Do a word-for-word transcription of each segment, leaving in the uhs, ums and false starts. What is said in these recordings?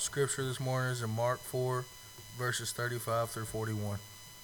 scripture this morning is in Mark four, verses thirty-five through forty-one.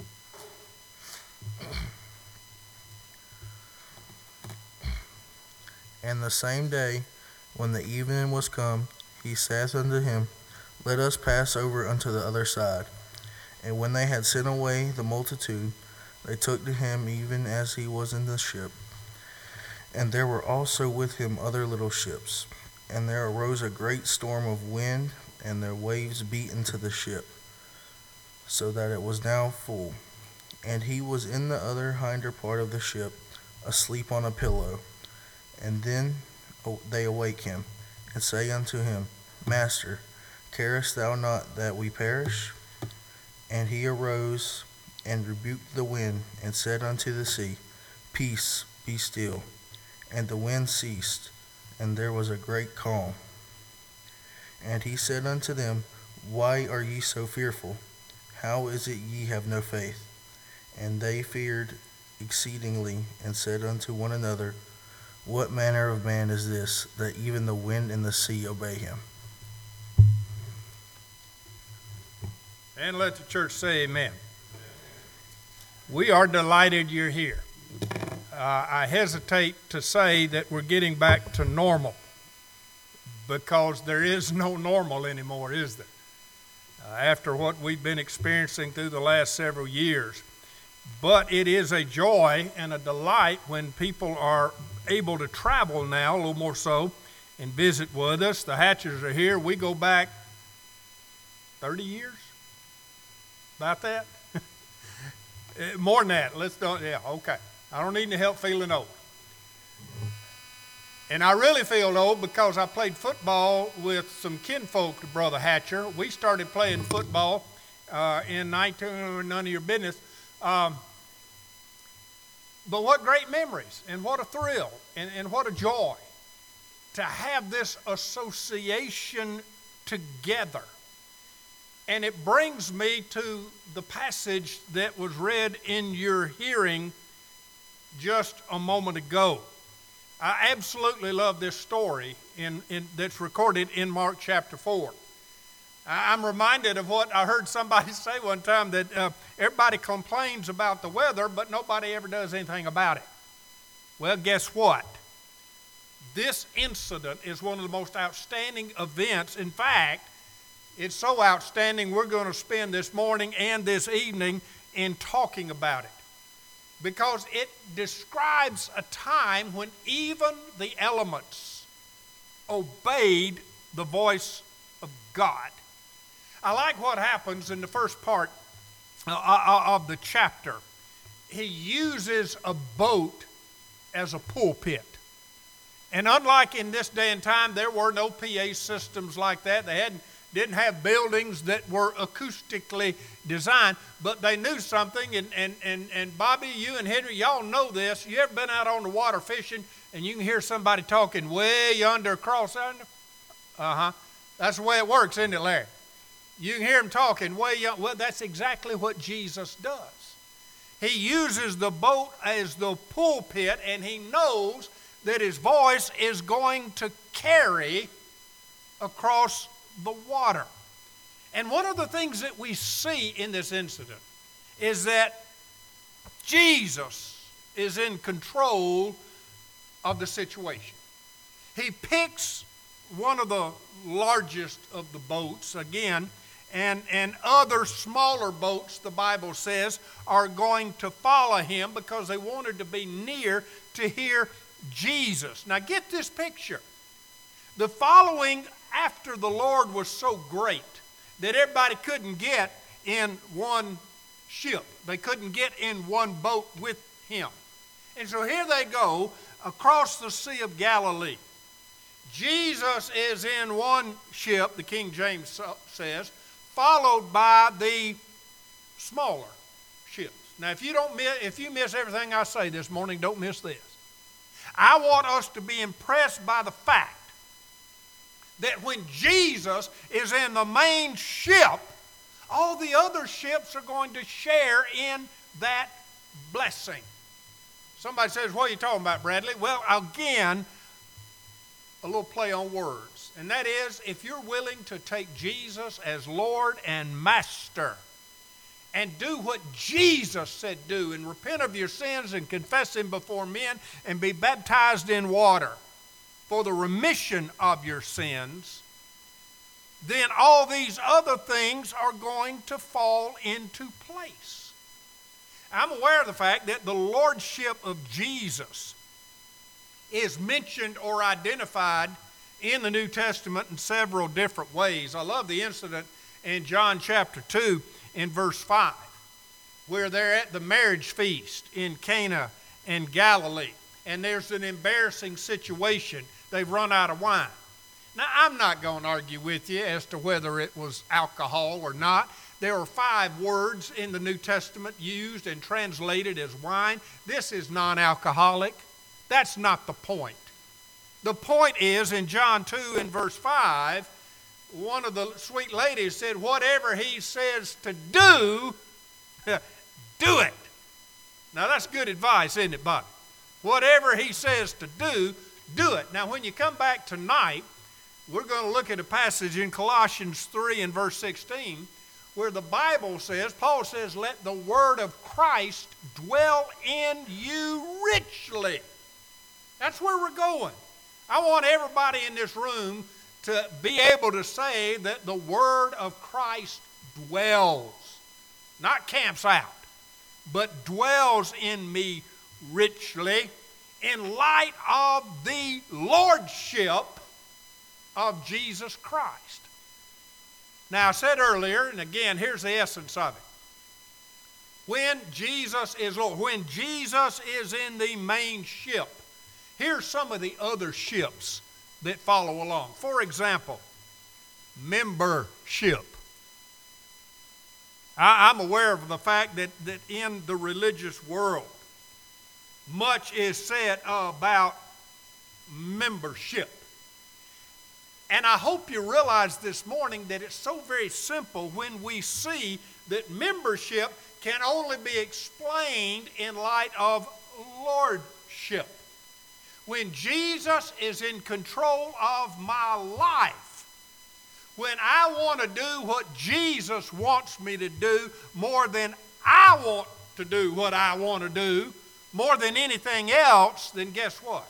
And the same day, when the evening was come, he saith unto him, Let us pass over unto the other side. And when they had sent away the multitude, they took to him even as he was in the ship. And there were also with him other little ships. And there arose a great storm of wind, and the waves beat into the ship, so that it was now full. And he was in the other hinder part of the ship, asleep on a pillow. And then they awake him, and say unto him, Master, carest thou not that we perish? And he arose, and rebuked the wind, and said unto the sea, Peace, be still. And the wind ceased, and there was a great calm. And he said unto them, Why are ye so fearful? How is it ye have no faith? And they feared exceedingly, and said unto one another, What manner of man is this, that even the wind and the sea obey him? And let the church say amen. We are delighted you're here. Uh, I hesitate to say that we're getting back to normal, because there is no normal anymore, is there? Uh, after what we've been experiencing through the last several years. But it is a joy and a delight when people are able to travel now, a little more so, and visit with us. The Hatchers are here. We go back thirty years? About that? More than that. Let's don't, yeah, okay. I don't need any help feeling old. And I really feel old because I played football with some kinfolk to Brother Hatcher. We started playing football uh, in nineteen, none of your business. Um, but what great memories, and what a thrill, and, and what a joy to have this association together. And it brings me to the passage that was read in your hearing just a moment ago. I absolutely love this story in, in, that's recorded in Mark chapter four. I'm reminded of what I heard somebody say one time, that uh, everybody complains about the weather, but nobody ever does anything about it. Well, guess what? This incident is one of the most outstanding events. In fact, it's so outstanding we're going to spend this morning and this evening in talking about it, because it describes a time when even the elements obeyed the voice of God. I like what happens in the first part of the chapter. He uses a boat as a pulpit. And unlike in this day and time, there were no P A systems like that. They hadn't didn't have buildings that were acoustically designed, but they knew something. And, and, and, and Bobby, you and Henry, y'all know this. You ever been out on the water fishing and you can hear somebody talking way yonder across yonder? Uh-huh. That's the way it works, isn't it, Larry? You can hear them talking way yonder. Well, that's exactly what Jesus does. He uses the boat as the pulpit, and he knows that his voice is going to carry across the water. And one of the things that we see in this incident is that Jesus is in control of the situation. He picks one of the largest of the boats, again, and, and other smaller boats, the Bible says, are going to follow him because they wanted to be near to hear Jesus. Now get this picture. The following after the Lord was so great that everybody couldn't get in one ship. They couldn't get in one boat with him. And so here they go across the Sea of Galilee. Jesus is in one ship, the King James says, followed by the smaller ships. Now, if you don't miss, if you miss everything I say this morning, don't miss this. I want us to be impressed by the fact that when Jesus is in the main ship, all the other ships are going to share in that blessing. Somebody says, what are you talking about, Bradley? Well, again, a little play on words. And that is, if you're willing to take Jesus as Lord and Master and do what Jesus said do, and repent of your sins and confess Him before men and be baptized in water for the remission of your sins, then all these other things are going to fall into place. I'm aware of the fact that the Lordship of Jesus is mentioned or identified in the New Testament in several different ways. I love the incident in John chapter two in verse five, where they're at the marriage feast in Cana in Galilee, and there's an embarrassing situation. They've run out of wine. Now, I'm not going to argue with you as to whether it was alcohol or not. There are five words in the New Testament used and translated as wine. This is non-alcoholic. That's not the point. The point is, in John two and verse five, one of the sweet ladies said, whatever He says to do, do it. Now, that's good advice, isn't it, buddy? Whatever He says to do, do it. Now, when you come back tonight, we're going to look at a passage in Colossians three and verse sixteen, where the Bible says, Paul says, let the word of Christ dwell in you richly. That's where we're going. I want everybody in this room to be able to say that the word of Christ dwells, not camps out, but dwells in me richly in light of the lordship of Jesus Christ. Now, I said earlier, and again, here's the essence of it. When Jesus is Lord, when Jesus is in the main ship, here's some of the other ships that follow along. For example, membership. I, I'm aware of the fact that, that in the religious world, much is said about membership. And I hope you realize this morning that it's so very simple when we see that membership can only be explained in light of lordship. When Jesus is in control of my life, when I want to do what Jesus wants me to do more than I want to do what I want to do, more than anything else, then guess what?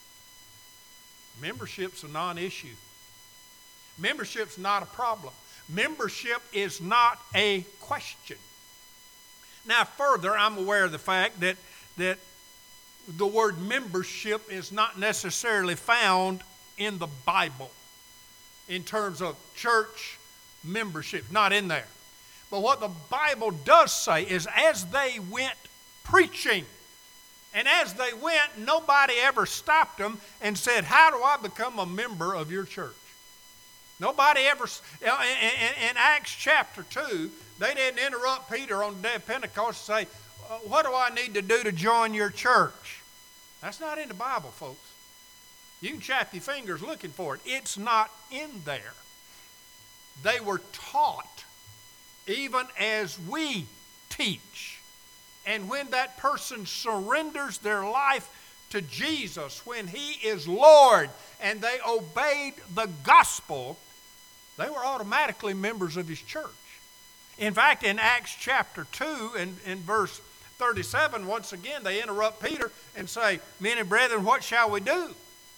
Membership's a non-issue. Membership's not a problem. Membership is not a question. Now, further, I'm aware of the fact that, that the word membership is not necessarily found in the Bible in terms of church membership, not in there. But what the Bible does say is as they went preaching, and as they went, nobody ever stopped them and said, how do I become a member of your church? Nobody ever, in Acts chapter two, they didn't interrupt Peter on the day of Pentecost and say, what do I need to do to join your church? That's not in the Bible, folks. You can chap your fingers looking for it. It's not in there. They were taught, even as we teach. And when that person surrenders their life to Jesus, when He is Lord, and they obeyed the gospel, they were automatically members of His church. In fact, in Acts chapter two and in verse thirty-seven, once again, they interrupt Peter and say, men and brethren, what shall we do?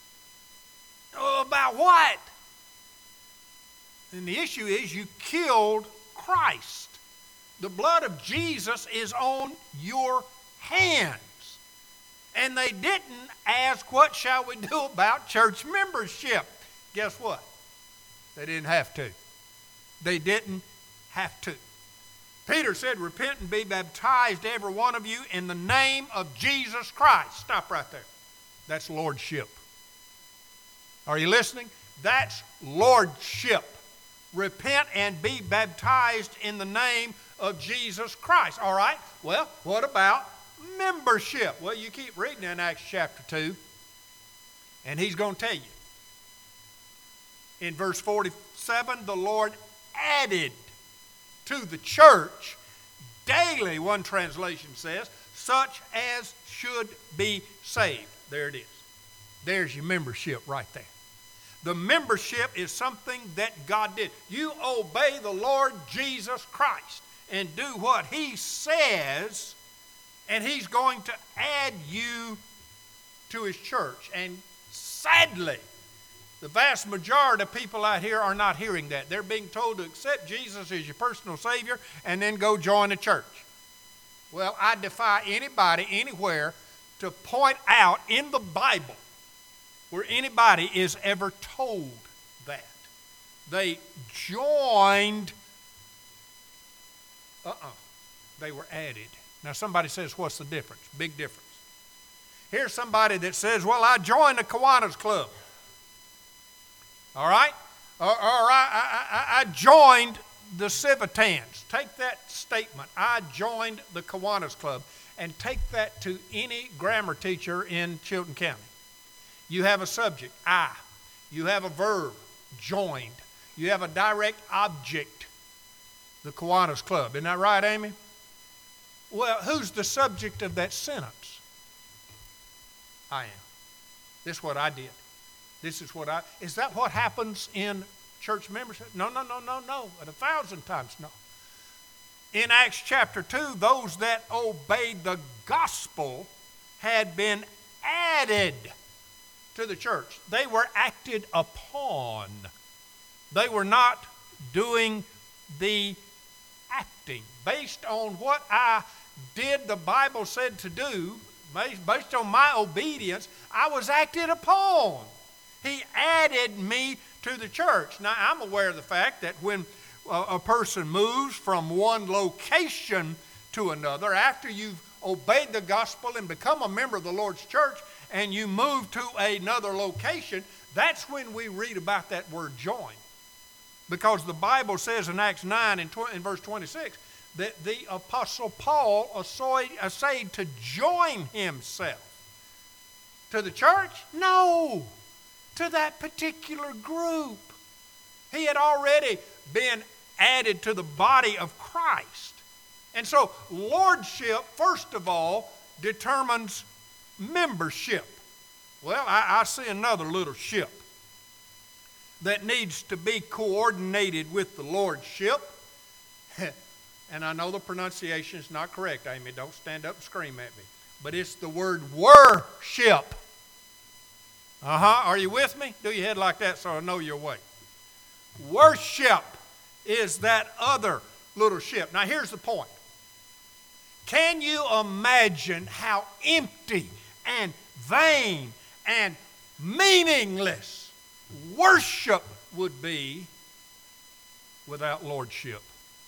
Oh, about what? And the issue is you killed Christ. The blood of Jesus is on your hands. And they didn't ask, what shall we do about church membership? Guess what? They didn't have to. They didn't have to. Peter said, repent and be baptized, every one of you, in the name of Jesus Christ. Stop right there. That's lordship. Are you listening? That's lordship. Repent and be baptized in the name of Jesus Christ. All right, well, what about membership? Well, you keep reading in Acts chapter two, and he's going to tell you. In verse forty-seven, the Lord added to the church daily, one translation says, such as should be saved. There it is. There's your membership right there. The membership is something that God did. You obey the Lord Jesus Christ and do what He says, and He's going to add you to His church. And sadly, the vast majority of people out here are not hearing that. They're being told to accept Jesus as your personal Savior and then go join a church. Well, I defy anybody anywhere to point out in the Bible where anybody is ever told that. They joined, uh-uh, they were added. Now somebody says, what's the difference? Big difference. Here's somebody that says, well, I joined the Kiwanis Club. All right? Or, or I, I, I joined the Civitans. Take that statement, I joined the Kiwanis Club, and take that to any grammar teacher in Chilton County. You have a subject, I. You have a verb, joined. You have a direct object, the Kiwanis Club. Isn't that right, Amy? Well, who's the subject of that sentence? I am. This is what I did. This is what I... Is that what happens in church membership? No, no, no, no, no. A thousand times no. In Acts chapter two, those that obeyed the gospel had been added to the church. They were acted upon. They were not doing the acting. Based on what I did, the Bible said to do, based on my obedience, I was acted upon. He added me to the church. Now, I'm aware of the fact that when a person moves from one location to another, after you've obeyed the gospel and become a member of the Lord's church, and you move to another location, that's when we read about that word join. Because the Bible says in Acts nine and in verse twenty-six that the Apostle Paul essayed to join himself to the church? No, to that particular group. He had already been added to the body of Christ. And so lordship, first of all, determines membership. Well, I, I see another little ship that needs to be coordinated with the lordship. And I know the pronunciation is not correct, Amy. Don't stand up and scream at me. But it's the word worship. Uh-huh. Are you with me? Do your head like that so I know you're awake. Worship is that other little ship. Now here's the point. Can you imagine how empty and vain and meaningless worship would be without lordship?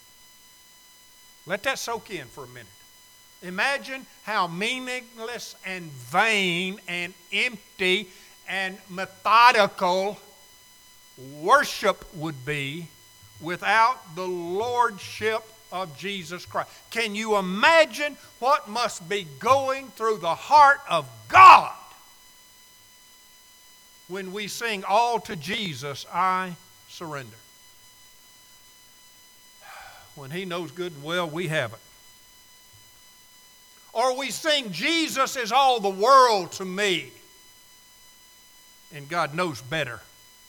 Let that soak in for a minute. Imagine how meaningless and vain and empty and methodical worship would be without the lordship of Jesus Christ. Can you imagine what must be going through the heart of God when we sing, all to Jesus I surrender? When He knows good and well we haven't. Or we sing, Jesus is all the world to me, and God knows better.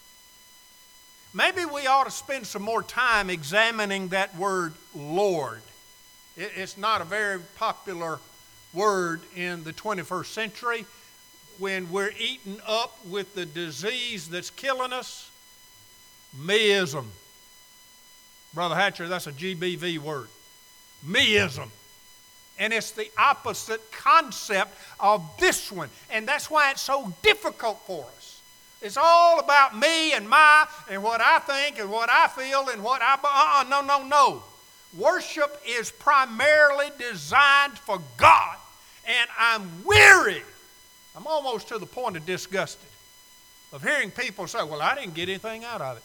Maybe we ought to spend some more time examining that word Lord. It's not a very popular word in the twenty-first century when we're eaten up with the disease that's killing us, meism. Brother Hatcher, that's a G B V word. Meism. And it's the opposite concept of this one. And that's why it's so difficult for us. It's all about me and my and what I think and what I feel and what I... Uh-uh, no, no, no. Worship is primarily designed for God. And I'm weary. I'm almost to the point of disgusted of hearing people say, well, I didn't get anything out of it.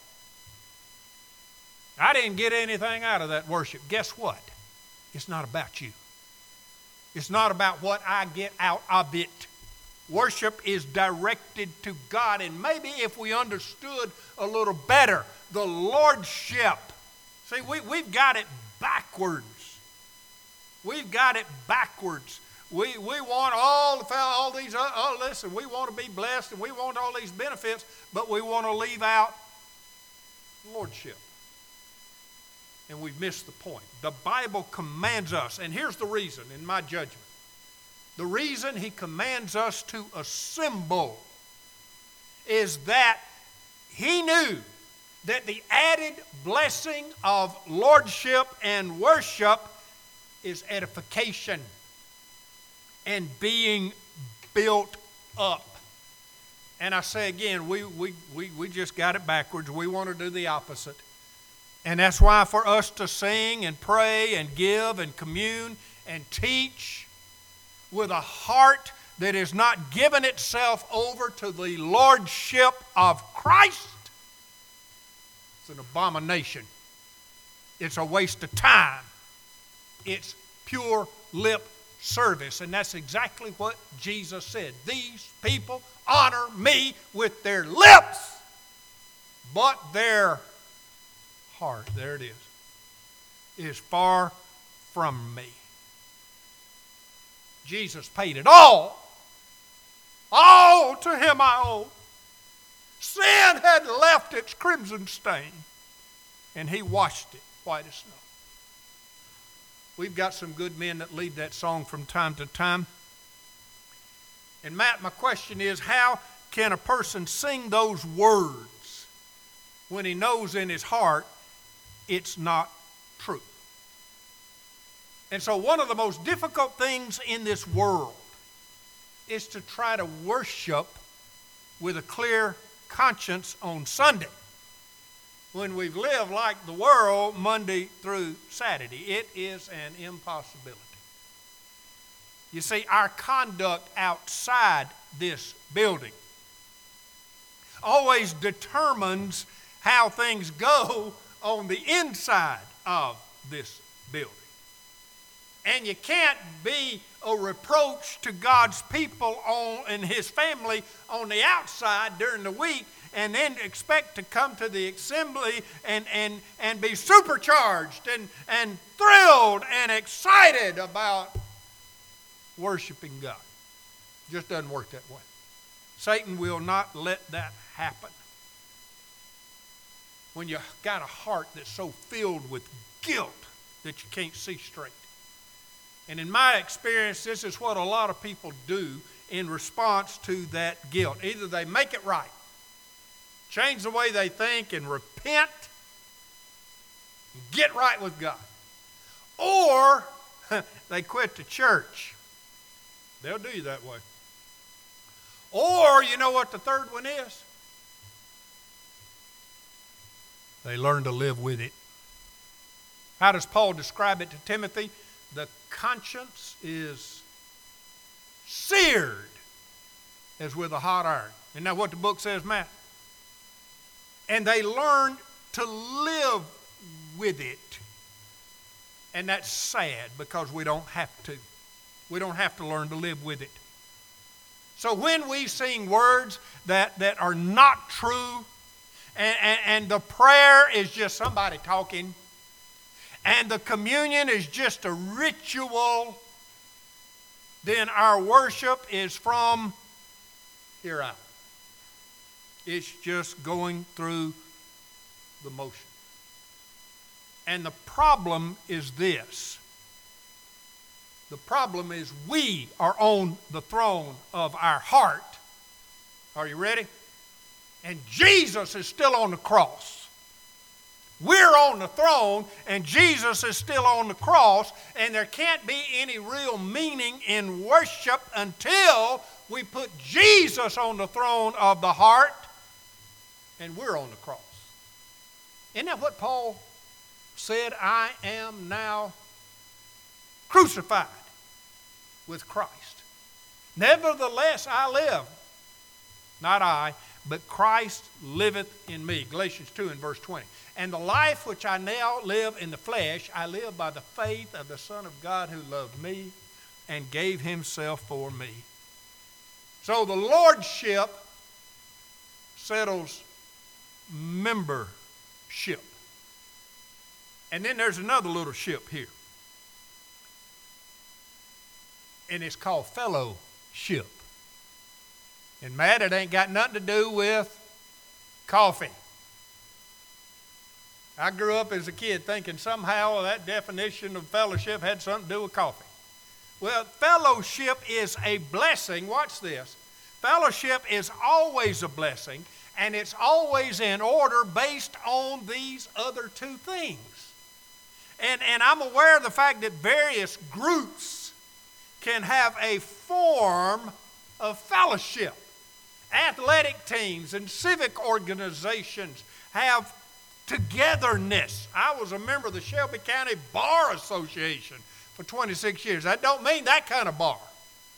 I didn't get anything out of that worship. Guess what? It's not about you. It's not about what I get out of it. Worship is directed to God. And maybe if we understood a little better the lordship. See, we, we've got it backwards. We've got it backwards. We, we want all, the all these, uh, oh, listen, we want to be blessed and we want all these benefits, but we want to leave out lordship. And we've missed the point. The Bible commands us, and here's the reason, in my judgment. The reason he commands us to assemble is that he knew that the added blessing of lordship and worship is edification and being built up. And I say again, we, we, we, we just got it backwards. We want to do the opposite. And that's why for us to sing and pray and give and commune and teach with a heart that is not given itself over to the lordship of Christ, it's an abomination. It's a waste of time. It's pure lip service. And that's exactly what Jesus said. These people honor me with their lips, but their heart, there it is, is far from me. Jesus paid it all. All to him I owe. Sin had left its crimson stain, and he washed it white as snow. We've got some good men that lead that song from time to time. And Matt, my question is, how can a person sing those words when he knows in his heart it's not true? And so one of the most difficult things in this world is to try to worship with a clear conscience on Sunday when we've lived like the world Monday through Saturday. It is an impossibility. You see, our conduct outside this building always determines how things go on the inside of this building. And you can't be a reproach to God's people on, and his family on the outside during the week and then expect to come to the assembly and, and, and be supercharged and, and thrilled and excited about worshiping God. It just doesn't work that way. Satan will not let that happen. When you've got a heart that's so filled with guilt that you can't see straight. And in my experience, this is what a lot of people do in response to that guilt. Either they make it right, change the way they think and repent, and get right with God. Or they quit the church. They'll do you that way. Or, you know what the third one is? They learn to live with it. How does Paul describe it to Timothy? The conscience is seared as with a hot iron. Isn't that what the book says, Matt? And they learn to live with it. And that's sad because we don't have to. We don't have to learn to live with it. So when we sing words that, that are not true, and, and, and the prayer is just somebody talking, and the communion is just a ritual, then our worship is from here out. It's just going through the motion. And the problem is this. The problem is we are on the throne of our heart. Are you ready? And Jesus is still on the cross. We're on the throne and Jesus is still on the cross, and there can't be any real meaning in worship until we put Jesus on the throne of the heart and we're on the cross. Isn't that what Paul said? I am now crucified with Christ. Nevertheless I live, not I, but Christ liveth in me. Galatians two and verse twenty. And the life which I now live in the flesh, I live by the faith of the Son of God who loved me and gave himself for me. So the lordship settles membership. And then there's another little ship here. and it's called fellowship. And Matt, it ain't got nothing to do with coffee. I grew up as a kid thinking somehow that definition of fellowship had something to do with coffee. Well, fellowship is a blessing. Watch this. Fellowship is always a blessing, and it's always in order based on these other two things. And, and I'm aware of the fact that various groups can have a form of fellowship. Athletic teams and civic organizations have togetherness. I was a member of the Shelby County Bar Association for twenty-six years. That don't mean that kind of bar.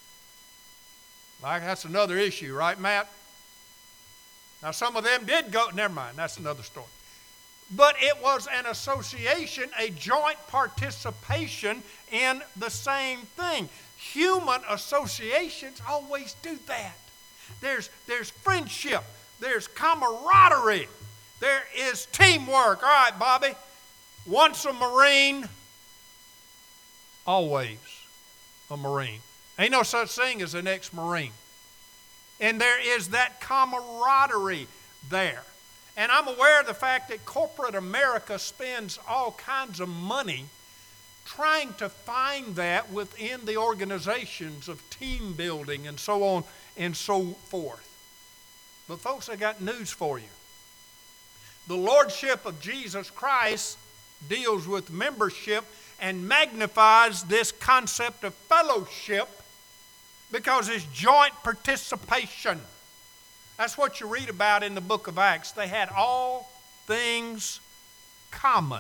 Like, that's another issue, right, Matt? Now, some of them did go, never mind, that's another story. But it was an association, a joint participation in the same thing. Human associations always do that. There's, there's friendship, there's camaraderie, there is teamwork. All right, Bobby, once a Marine, always a Marine. Ain't no such thing as an ex-Marine. And there is that camaraderie there. And I'm aware of the fact that corporate America spends all kinds of money trying to find that within the organizations of team building and so on and so forth. But folks, I got news for you. The Lordship of Jesus Christ deals with membership and magnifies this concept of fellowship because it's joint participation. That's what you read about in the book of Acts. They had all things common.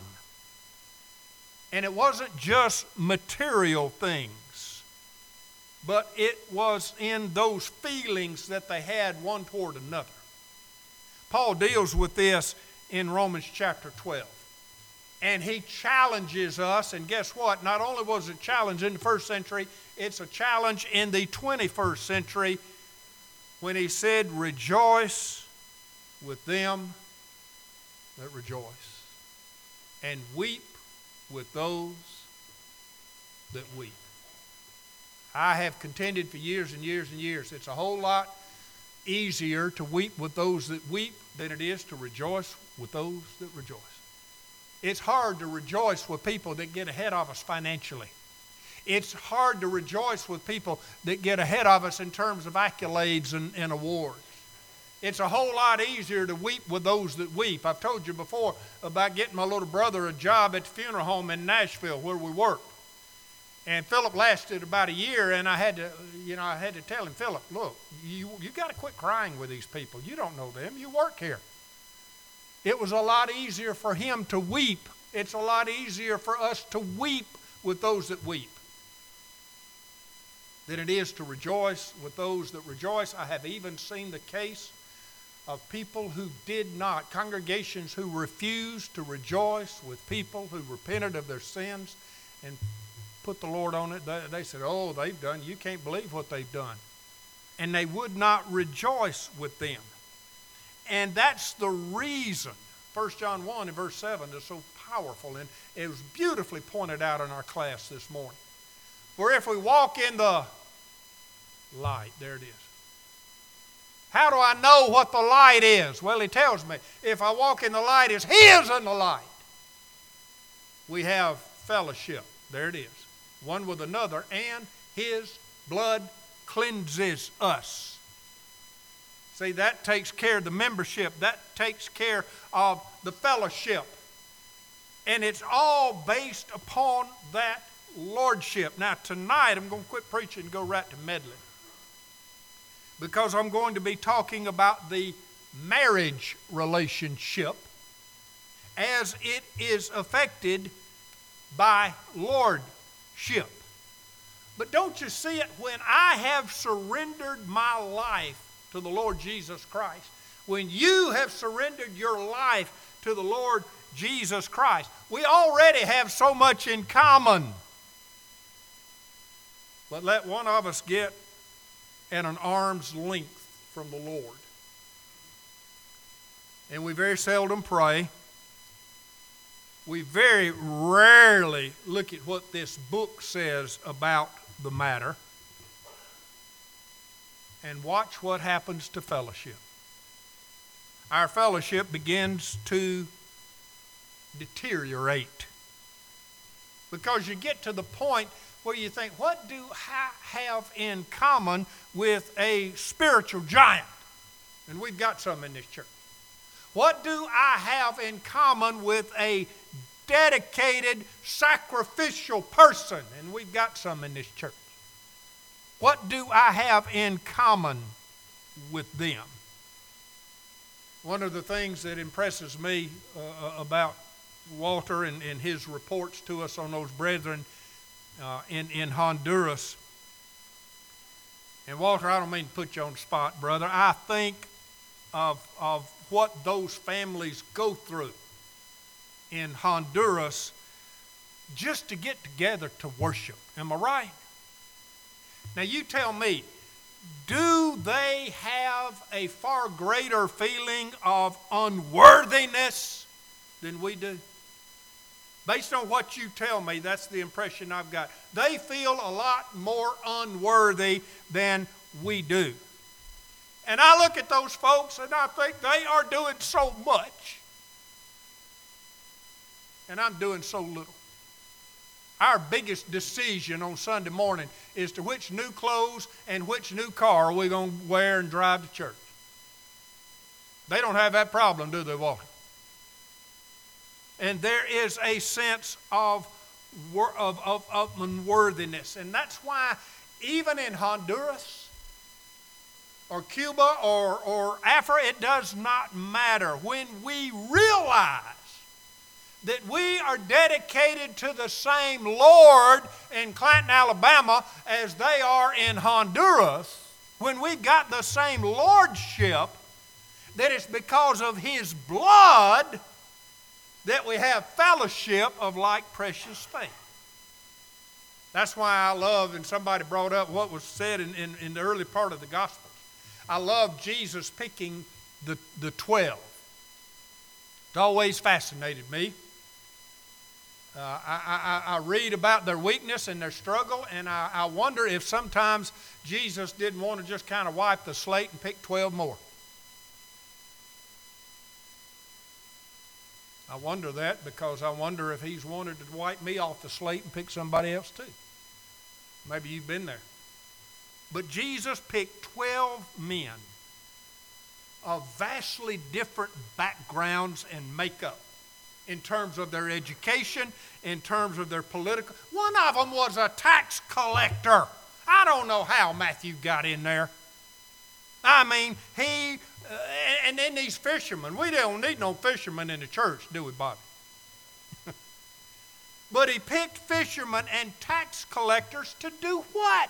And it wasn't just material things, but it was in those feelings that they had one toward another. Paul deals with this in Romans chapter twelve. And he challenges us, and guess what? Not only was it a challenge in the first century, it's a challenge in the twenty-first century when he said, rejoice with them that rejoice, and weep with those that weep. I have contended for years and years and years. It's a whole lot easier to weep with those that weep than it is to rejoice with those that rejoice. It's hard to rejoice with people that get ahead of us financially. It's hard to rejoice with people that get ahead of us in terms of accolades and, and awards. It's a whole lot easier to weep with those that weep. I've told you before about getting my little brother a job at the funeral home in Nashville where we worked. And Philip lasted about a year, and I had to, you know, I had to tell him, Philip, look, you you got to quit crying with these people. You don't know them. You work here. It was a lot easier for him to weep. It's a lot easier for us to weep with those that weep than it is to rejoice with those that rejoice. I have even seen the case of people who did not, congregations who refused to rejoice with people who repented of their sins and put the Lord on it. They, they said, oh, they've done, you can't believe what they've done. And they would not rejoice with them. And that's the reason First John one and verse seven is so powerful, and it was beautifully pointed out in our class this morning. For if we walk in the light, there it is. How do I know what the light is? Well, he tells me, if I walk in the light as he is in the light, we have fellowship. There it is. One with another, and his blood cleanses us. See, that takes care of the membership. That takes care of the fellowship. And it's all based upon that lordship. Now, tonight, I'm going to quit preaching and go right to meddling, because I'm going to be talking about the marriage relationship as it is affected by lordship. But don't you see it? When I have surrendered my life to the Lord Jesus Christ, when you have surrendered your life to the Lord Jesus Christ, we already have so much in common. But let one of us get at an arm's length from the Lord. And we very seldom pray. We very rarely look at what this book says about the matter. and watch what happens to fellowship. Our fellowship begins to deteriorate because you get to the point where you think, what do I have in common with a spiritual giant? And we've got some in this church. What do I have in common with a dedicated, sacrificial person? And we've got some in this church. What do I have in common with them? One of the things that impresses me uh, about Walter and, and his reports to us on those brethren uh, in, in Honduras, and Walter, I don't mean to put you on the spot, brother. I think of, of what those families go through in Honduras just to get together to worship. Am I right? Now you tell me, do they have a far greater feeling of unworthiness than we do? Based on what you tell me, that's the impression I've got. They feel a lot more unworthy than we do. And I look at those folks and I think they are doing so much. And I'm doing so little. Our biggest decision on Sunday morning is to which new clothes and which new car are we going to wear and drive to church. They don't have that problem, do they, Walter? And there is a sense of, of, of, of unworthiness. And that's why even in Honduras or Cuba or, or Africa, it does not matter. When we realize that we are dedicated to the same Lord in Clanton, Alabama as they are in Honduras, when we've got the same lordship, that it's because of His blood that we have fellowship of like precious faith. That's why I love, and somebody brought up what was said in, in, in the early part of the Gospels. I love Jesus picking the, the twelve. It's always fascinated me. Uh, I, I, I read about their weakness and their struggle, and I, I wonder if sometimes Jesus didn't want to just kind of wipe the slate and pick twelve more. I wonder that because I wonder if He's wanted to wipe me off the slate and pick somebody else too. Maybe you've been there. But Jesus picked twelve men of vastly different backgrounds and makeup in terms of their education, in terms of their political. One of them was a tax collector. I don't know how Matthew got in there. I mean, he, uh, and then these fishermen. We don't need no fishermen in the church, do we, Bobby? But he picked fishermen and tax collectors to do what?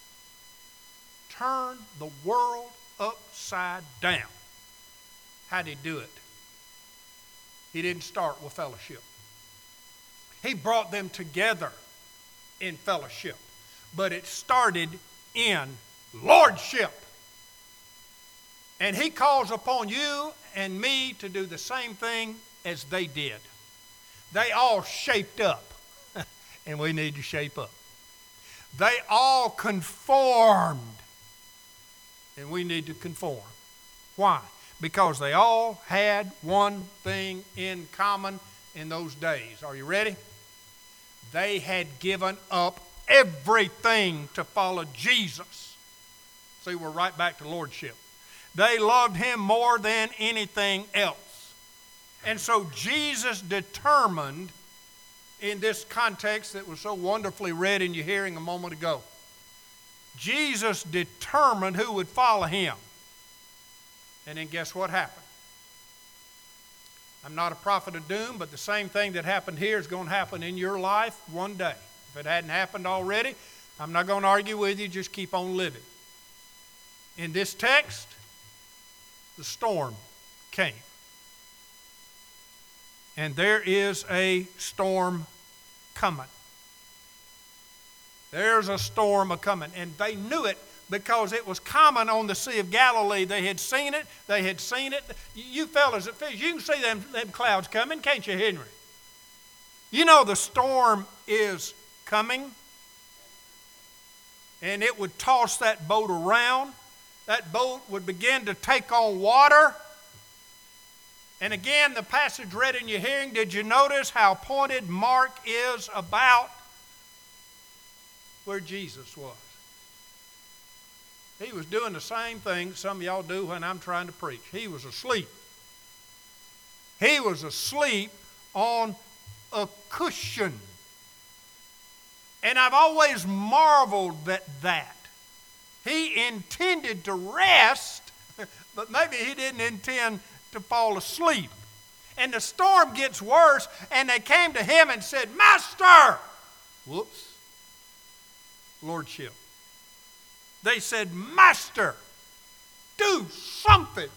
Turn the world upside down. How did he do it? He didn't start with fellowship. He brought them together in fellowship. But it started in lordship. And He calls upon you and me to do the same thing as they did. They all shaped up. And we need to shape up. They all conformed. And we need to conform. Why? Because they all had one thing in common in those days. Are you ready? They had given up everything to follow Jesus. See, we're right back to lordship. They loved Him more than anything else. And so Jesus determined, in this context that was so wonderfully read in your hearing a moment ago, Jesus determined who would follow Him. And then guess what happened? I'm not a prophet of doom, but the same thing that happened here is going to happen in your life one day. If it hadn't happened already, I'm not going to argue with you, just keep on living. In this text, the storm came. And there is a storm coming. There's a storm a-coming. And they knew it because it was common on the Sea of Galilee. They had seen it. They had seen it. You fellas that fish, you can see them, them clouds coming, can't you, Henry? You know the storm is coming. And it would toss that boat around. that boat would begin to take on water. And again, the passage read in your hearing, did you notice how pointed Mark is about where Jesus was? He was doing the same thing some of y'all do when I'm trying to preach. He was asleep. He was asleep on a cushion. And I've always marveled at that. He intended to rest, but maybe he didn't intend to fall asleep. And the storm gets worse, and they came to him and said, Master! Whoops. Lordship. They said, Master, do something.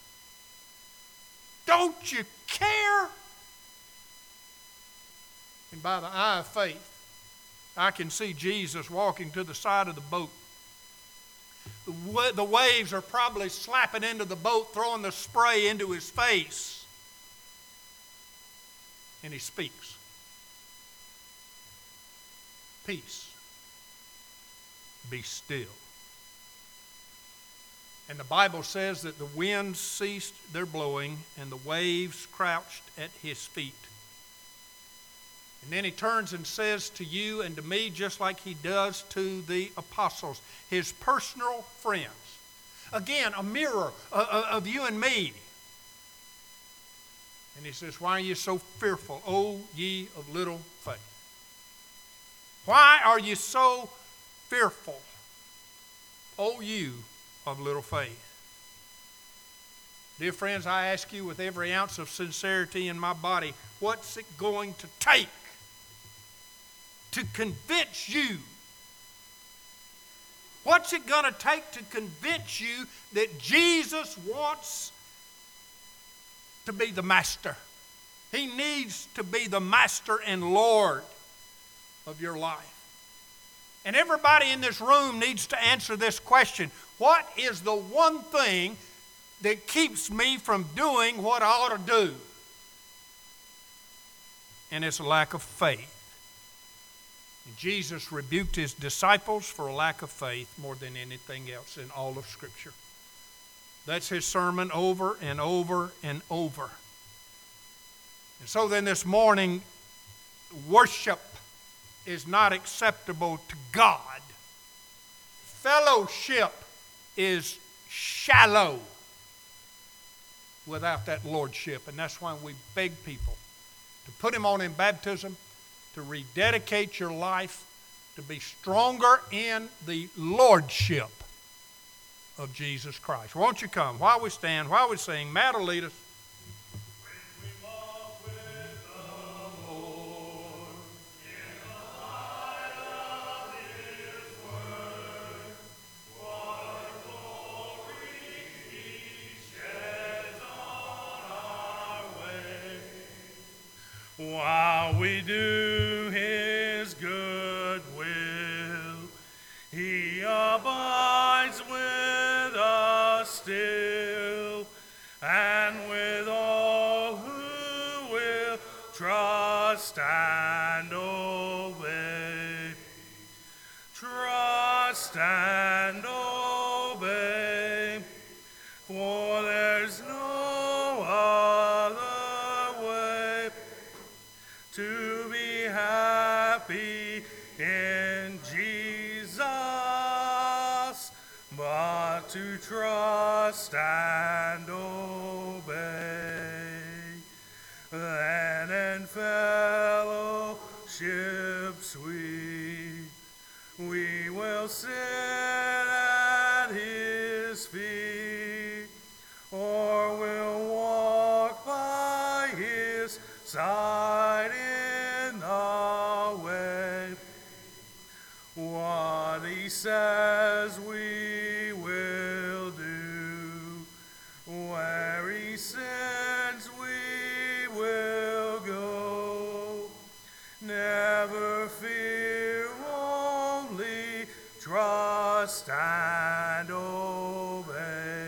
Don't you care? And by the eye of faith, I can see Jesus walking to the side of the boat. The, wa- the waves are probably slapping into the boat, throwing the spray into his face. And he speaks. Peace. Be still. And the Bible says that the winds ceased their blowing and the waves crouched at his feet. And then he turns and says to you and to me, just like he does to the apostles, his personal friends. Again, a mirror of you and me. And he says, why are you so fearful, O ye of little faith? Why are you so fearful, O you of little faith? Dear friends, I ask you with every ounce of sincerity in my body, what's it going to take to convince you? What's it going to take to convince you that Jesus wants to be the master? He needs to be the master and Lord of your life. And everybody in this room needs to answer this question. What is the one thing that keeps me from doing what I ought to do? And it's a lack of faith. And Jesus rebuked his disciples for a lack of faith more than anything else in all of Scripture. That's his sermon over and over and over. And so then this morning, worship is not acceptable to God. Fellowship is shallow without that lordship. And that's why we beg people to put him on in baptism, to rededicate your life, to be stronger in the lordship of Jesus Christ. Won't you come while we stand, while we sing? Matt will lead us. While we do his good will, he abides with us still, and with all who will trust and obey. Trust and obey, for there's no other way to be happy in Jesus, but to trust and obey. Then in fellowship sweet, we will sit at his feet, or will walk by his side in the way. What he says we will do, where he sends we will go. Never fear, only trust and obey.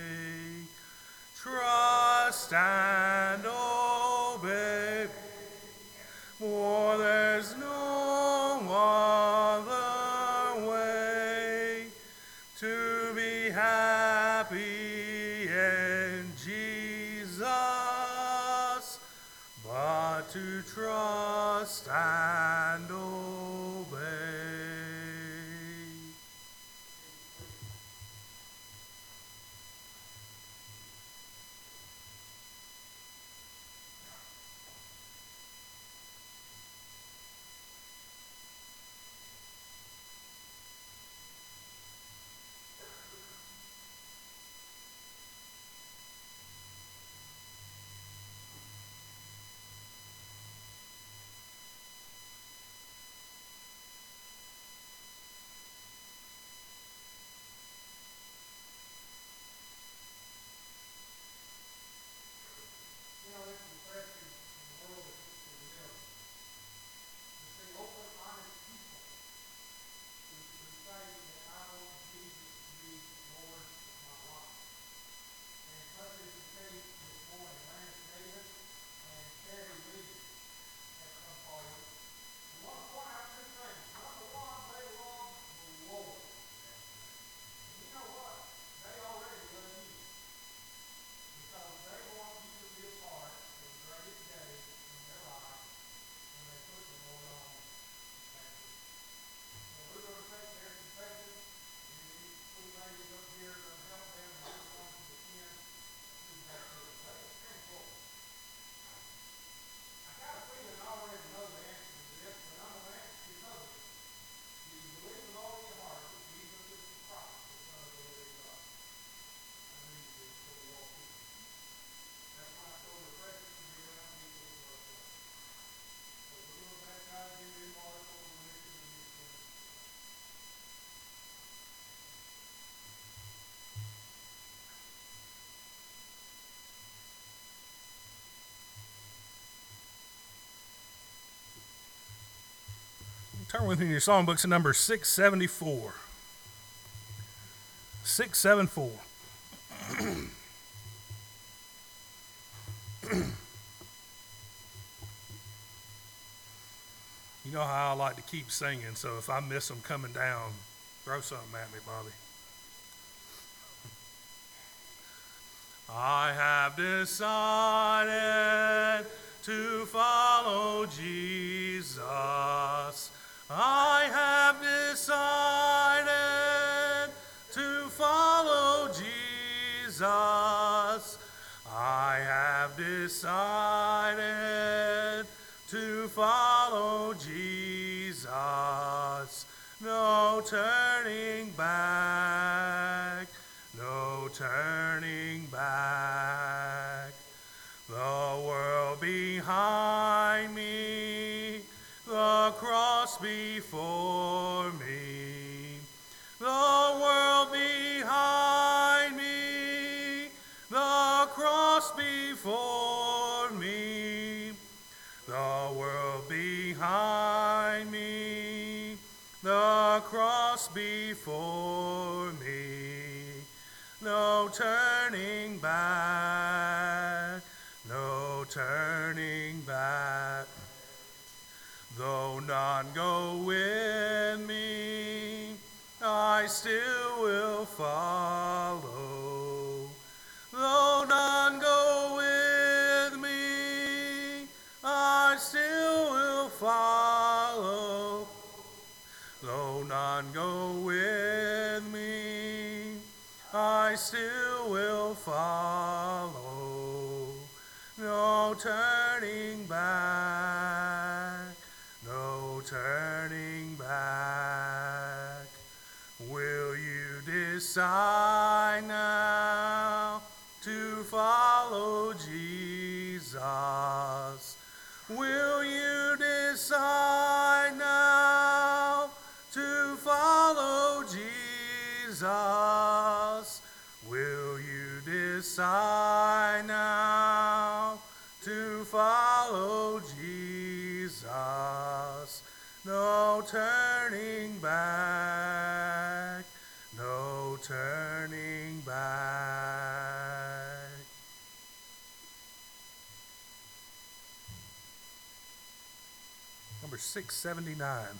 Trust and obey, for there's no other way to be happy to trust and obey. Turn with me in your songbooks to number six seventy-four. six seventy-four. You know how I like to keep singing, so if I miss them coming down, throw something at me, Bobby. I have decided to follow Jesus. I have decided to follow Jesus. I have decided to follow Jesus. No turning back, no turning back. The world behind me, the cross before me. The world behind me, the cross before me. The world behind me, the cross before me. No turning back, no turning back. Though none go with me, I still will follow. Though none go with me, I still will follow. Though none go with me, I still will follow. No turning back, no turning back. Will you decide now to follow Jesus? Will you decide now to follow Jesus? Will you decide now to follow Jesus? No turning back, no turning back. Number six seventy-nine.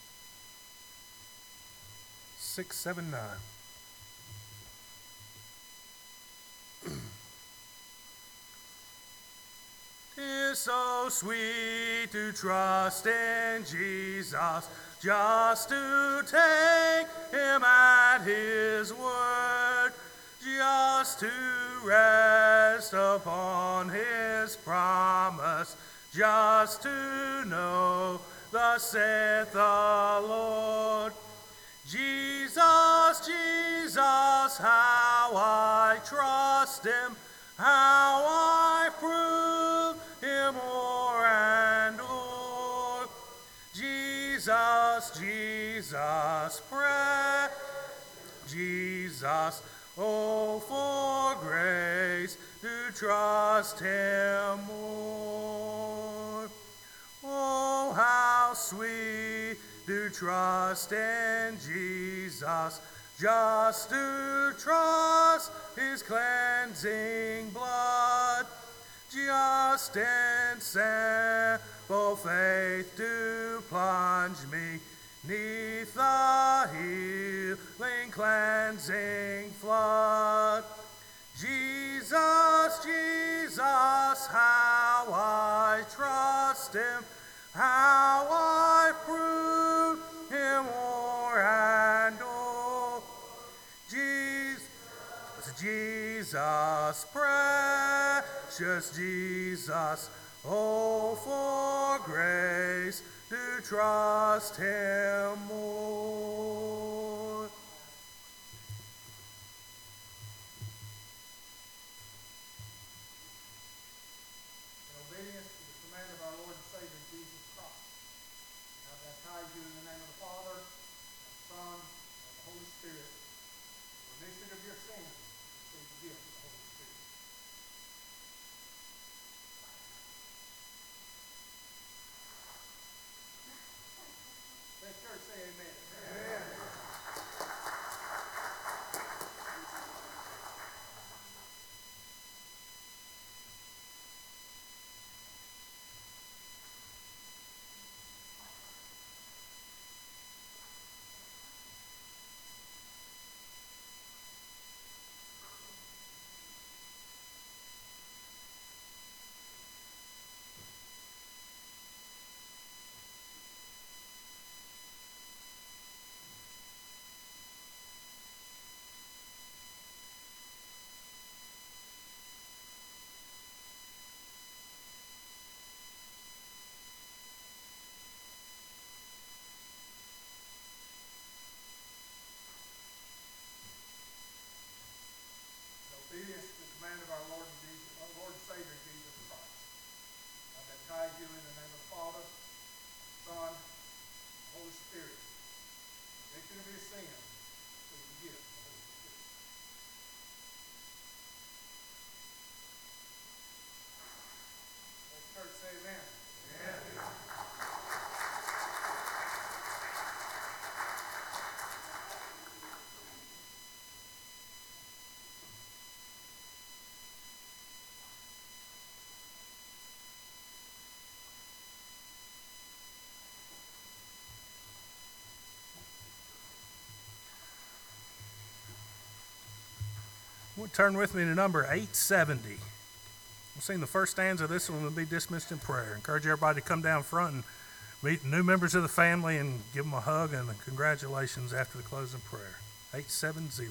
six seventy-nine. is so sweet to trust in Jesus, just to take him at his word, just to rest upon his promise, just to know thus saith the Lord. Jesus, Jesus, how I trust him, how I prove him o'er and o'er. Jesus, Jesus, pray, Jesus, oh, for grace to trust him more. Oh, how sweet to trust in Jesus, just to trust his cleansing blood, just in simple faith to plunge me neath the healing cleansing flood. Jesus, Jesus, how I trust him, how I prove him o'er and o'er. Jesus, Jesus, precious Jesus, oh, for grace to trust him more. In obedience to the command of our Lord and Savior Jesus Christ, I baptize you in the name of the Father, and the Son, and the Holy Spirit, for remission of your sins, and receive the gift of the Holy Spirit. Let the church say amen. Amen. Obedience to the command of our Lord and, Jesus, our Lord and Savior Jesus Christ, I baptize you in the name of the Father, Son, and Holy Spirit. Remission of your sins, receive the gift of the Holy Spirit. Let the church say amen. Amen. Well, turn with me to number eight seventy. We'll sing the first stanza of this one. Will be dismissed in prayer. Encourage everybody to come down front and meet new members of the family and give them a hug and congratulations after the closing prayer. eight seventy.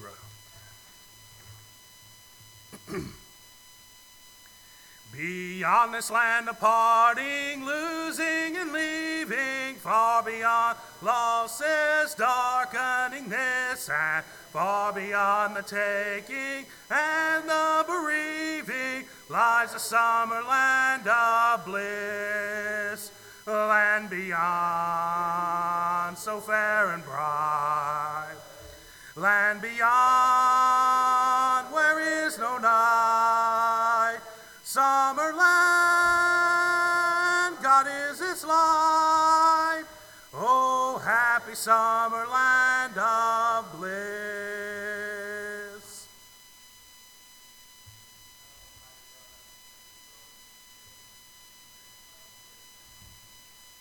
Beyond this land of parting, losing and leaving, far beyond losses darkening this and far beyond the taking and the bereaving, lies a summer land of bliss, a land beyond so fair and bright, land beyond where is no night. Summer land, God is its light. Oh, happy summer land of bliss.